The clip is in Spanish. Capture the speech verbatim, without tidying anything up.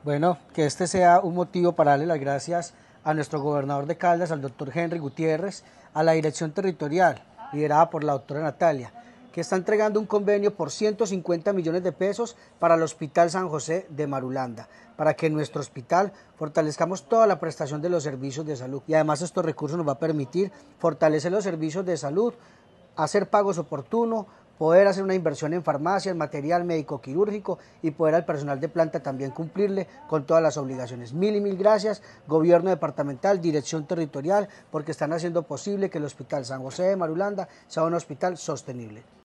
Bueno, que este sea un motivo para darle las gracias a nuestro gobernador de Caldas, al doctor Henry Gutiérrez, a la dirección territorial, liderada por la doctora Natalia, que está entregando un convenio por ciento cincuenta millones de pesos para el Hospital San José de Marulanda, para que en nuestro hospital fortalezcamos toda la prestación de los servicios de salud. Y además estos recursos nos va a permitir fortalecer los servicios de salud, hacer pagos oportunos, poder hacer una inversión en farmacias, material médico quirúrgico y poder al personal de planta también cumplirle con todas las obligaciones. Mil y mil gracias, gobierno departamental, dirección territorial, porque están haciendo posible que el Hospital San José de Marulanda sea un hospital sostenible.